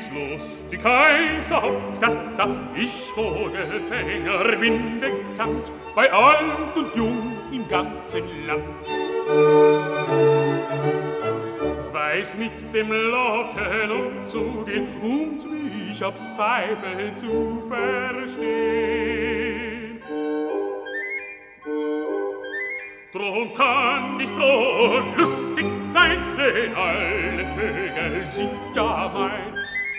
stets lustig, heißer Hopsassa, ich Vogelfänger bin bekannt, bei alt und jung im ganzen Land. Weiß mit dem Locken umzugehen und mich aufs Pfeifen zu verstehen. Drum kann ich froh und lustig sein, denn alle Vögel sind ja mein.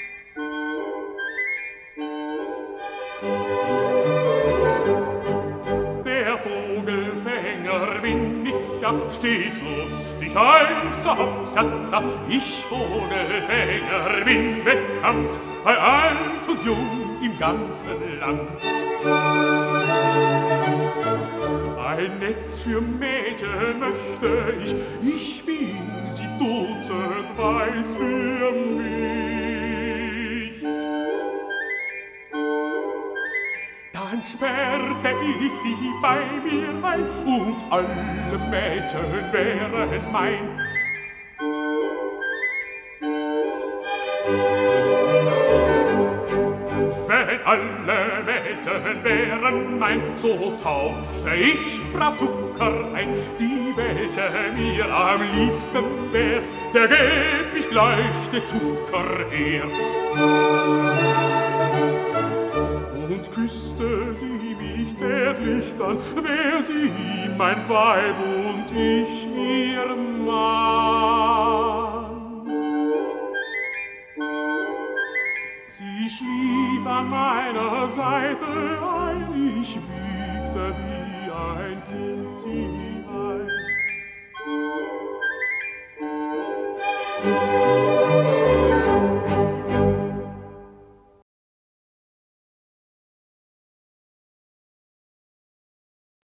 Der Vogelfänger bin ich ja stets lustig, heißer Hopsassa, ich Vogelfänger bin bekannt, bei alt und jung im ganzen Land. Ein Netz für Mädchen möchte ich will sie Dutzend weiß für mich. Dann sperrte ich sie bei mir ein und alle Mädchen wären mein. Wenn alle Mädchen wären mein, so tauschte ich brav Zucker ein. Die, welche mir am liebsten wär, der gäb ich gleich den Zucker her. Und küsste sie mich zärtlich, dann wär sie mein Weib und ich ihr Mann. Sie schlief an meiner Seite ein, ich wiegte wie ein Kind sie ein.